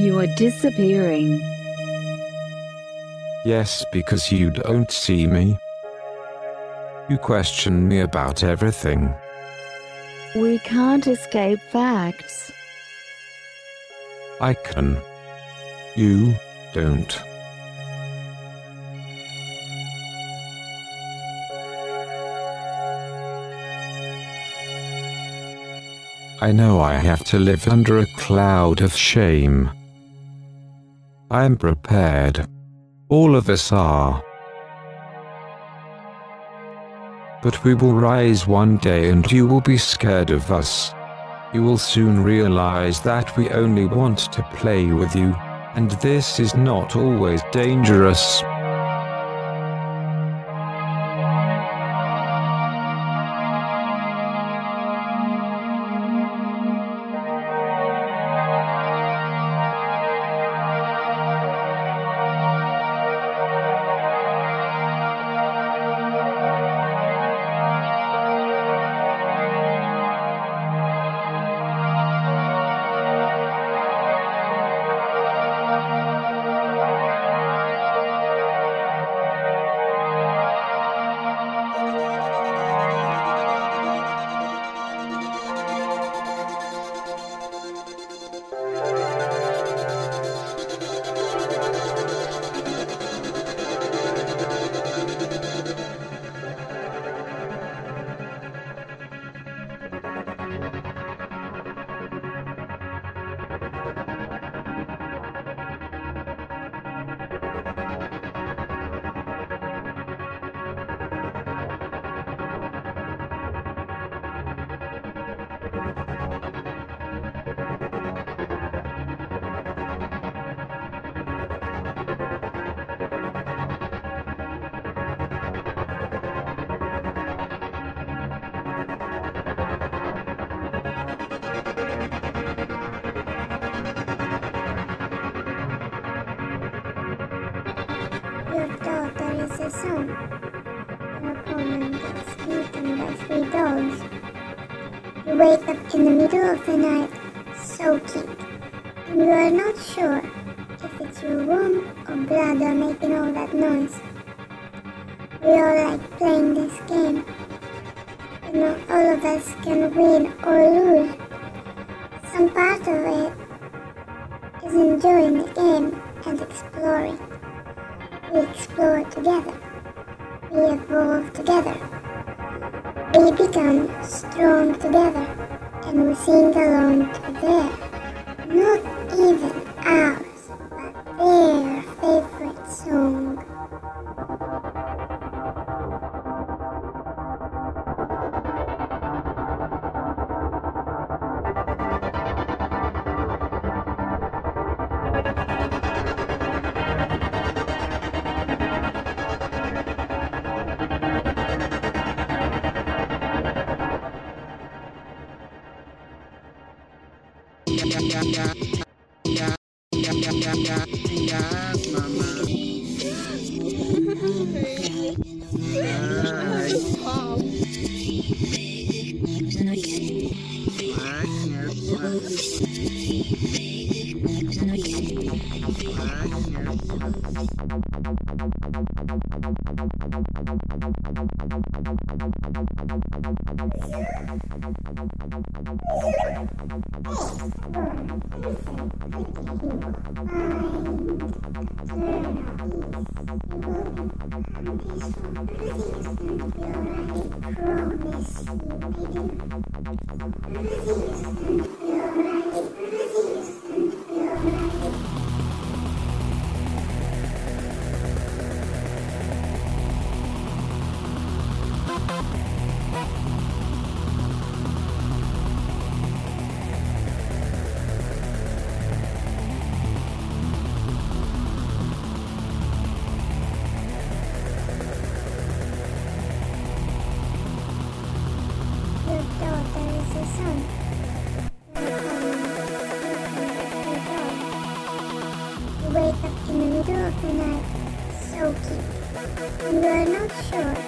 You are disappearing. Yes, because you don't see me. You question me about everything. We can't escape facts. I can. You don't. I know I have to live under a cloud of shame. I am prepared. All of us are. But we will rise one day and you will be scared of us. You will soon realize that we only want to play with you, and this is not always dangerous. Your daughter is a son. Your opponent gets beaten by 3 dogs. You wake up in the middle of the night, soaking, and you are not sure if it's your womb or bladder making all that noise. We all like playing this game, but not all of us can win or lose. Some part of it is enjoying the game and exploring. We explore together. We evolve together. We become strong together. And we sing along to their, not even ours, but their favorite song. Wake up in the middle of the night, soaking, and you are not sure